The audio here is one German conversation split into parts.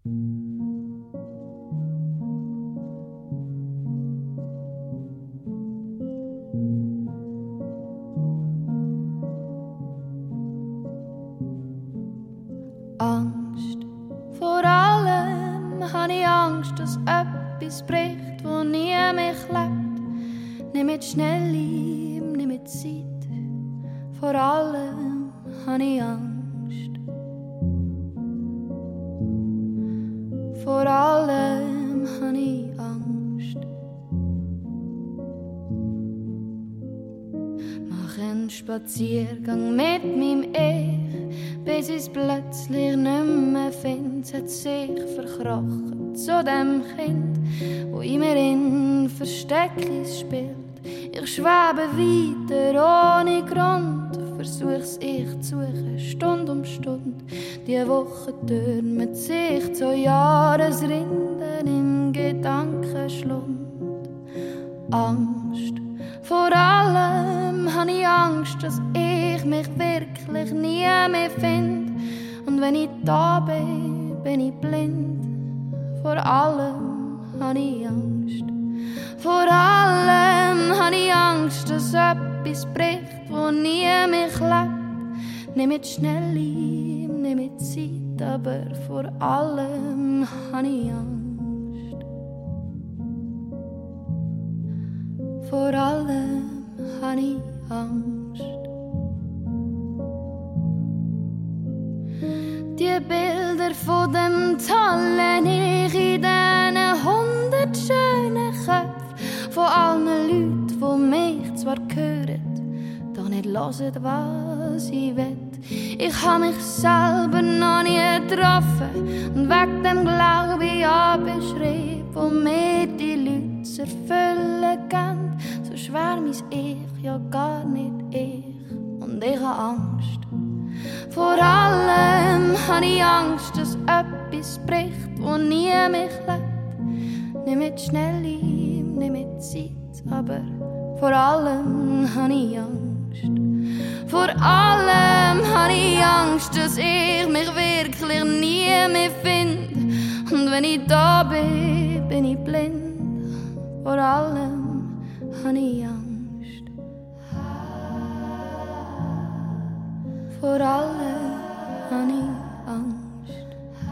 Angst. Vor allem habe ich Angst, dass etwas bricht, wo nie mich lebt. Nicht mit Schnelle, nicht mit Zeit. Vor allem habe ich Angst. Vor allem habe ich Angst. Mach einen Spaziergang mit meinem Ich, bis ich's plötzlich nicht mehr finde. Es hat sich verkrochen zu dem Kind, wo in mir in Verstecklis spielt. Ich schwebe weiter ohne Grund, versuch's ich zu suchen, Stunde um Stunde. Die Woche türmt sich zu Jahresrinden im Gedankenschlund. Angst. Vor allem habe ich Angst, dass ich mich wirklich nie mehr finde. Und wenn ich da bin, bin ich blind. Vor allem habe ich Angst. Vor allem habe ich Angst, dass etwas bricht, wo nie mich lebt. Nicht mit Schnelle, nicht mit Zeit, aber vor allem habe ich Angst. Vor allem habe ich Angst. Die Bilder von dem tollen Ich in diesen 100 schönen Köpfen von allen Leuten, die mich zwar hören, doch nicht hören, was ich will. Ich habe mich selber noch nie getroffen und wegen dem glaube ich an beschrieben, wo mir die Leute zu erfüllen geben. So schwer mein Ich, ja gar nicht ich. Und ich habe Angst. Vor allem habe ich Angst, dass etwas bricht, wo nie mich lebt. Nicht mit Schnelle, nicht mit Zeit, aber vor allem habe ich Angst. Vor allem habe ich Angst, dass ich mich wirklich nie mehr finde. Und wenn ich da bin, bin ich blind. Vor allem habe ich Angst. Vor allem habe ich Angst.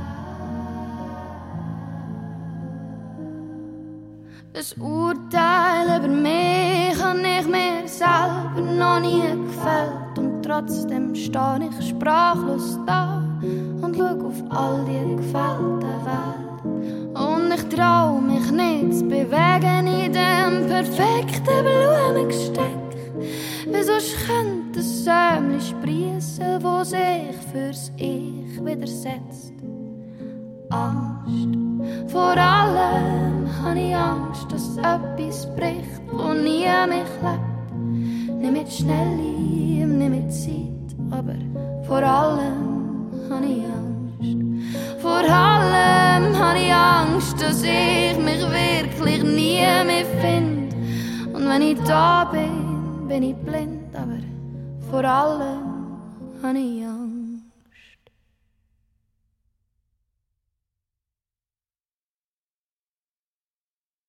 Das Urteil über mich habe ich mir selber noch nie gefällt. Und trotzdem stehe ich sprachlos da und schaue auf all die gefällte Welt. Und ich trau mich nicht zu bewegen in dem perfekten Blumengesteck. Wieso könnte ein Sämli sprießen, wo sich fürs Ich widersetzt? Angst. Vor allem habe ich Angst, dass etwas bricht, wo nie mich lebt. Nicht mit Schnelle, nicht mit Zeit, aber vor allem habe ich Angst. Vor allem habe ich Angst, dass ich mich wirklich nie mehr finde. Und wenn ich da bin, bin ich blind, aber vor allem habe ich Angst.